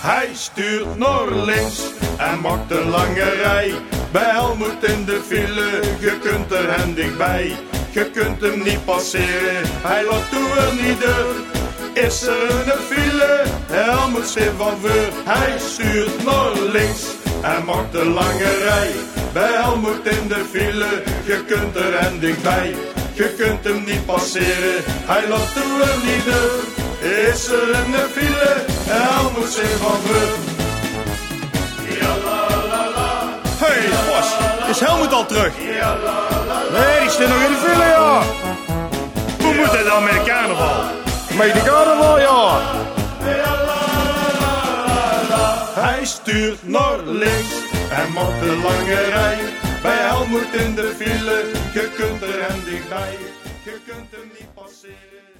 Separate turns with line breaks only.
Hij stuurt naar links en maakt een lange rij. Bij Helmoet in de file, je kunt er hen dichtbij. Je kunt hem niet passeren, hij laat er niet door. Is er een file, Helmoet zit van voor. Hij stuurt naar links en maakt een lange rij. Bij Helmoet in de file, je kunt er hen dichtbij. Je kunt hem niet passeren, hij laat er niet door. Is er een file, Helmoet zit van voor.
Hey, Bos, is Helmoet al terug?
Nee, die staat nog in de file, ja.
Hoe moet het dan met de carnaval?
Met de carnaval, ja.
Hij stuurt naar links en maakt een lange rij. Bij Helmoet in de file, je kunt er hen dichtbij. Je kunt hem niet passeren.